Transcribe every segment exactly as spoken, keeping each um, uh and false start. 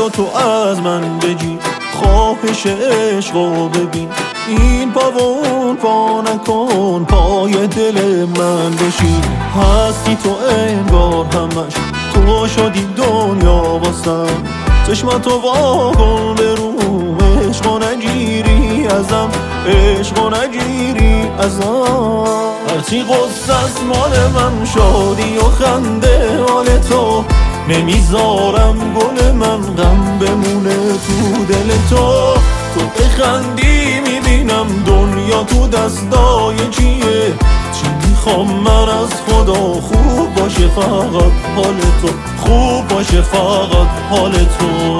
فردا تو از من بگی، خواهش عشقو ببین. این پا و اون پا نکن، پای دل من بشین. هستی تو انگار همش، تو شدی دنیا واسم. چشماتو وا کن به روم، عشقو نگیری ازم، عشقو نگیری ازم. هرچی غصه است مال من، شادی و خنده حال تو. نمیذارم گل من غم بمونه تو دل تو. تو بخندی میبینم دنیا تو دستای چیه. چی میخوام من از خدا، خوب باشه فقط حال تو، خوب باشه فقط حال تو.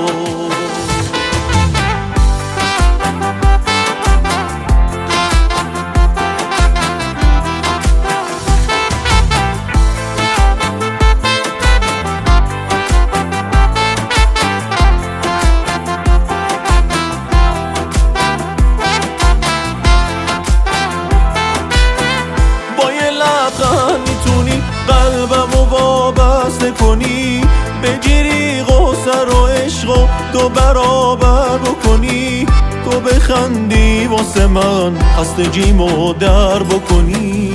میتونی قلبمو وابسته کنی، بگیری غصه رو عشقو دو برابر بکنی. تو بخندی واسه من، خستگیمو در بکنی.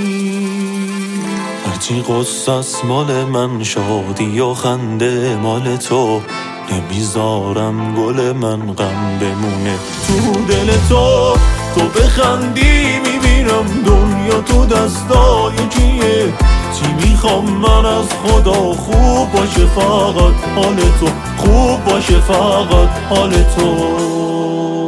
هرچی غصه است مال من، شادی و خنده مال تو. نمیذارم گل من غم بمونه تو دل تو. تو بخندی میبینم دنیا تو دستای کیه. چی میخوام من از خدا، خوب باشه فقط حال تو، خوب باشه فقط حال تو.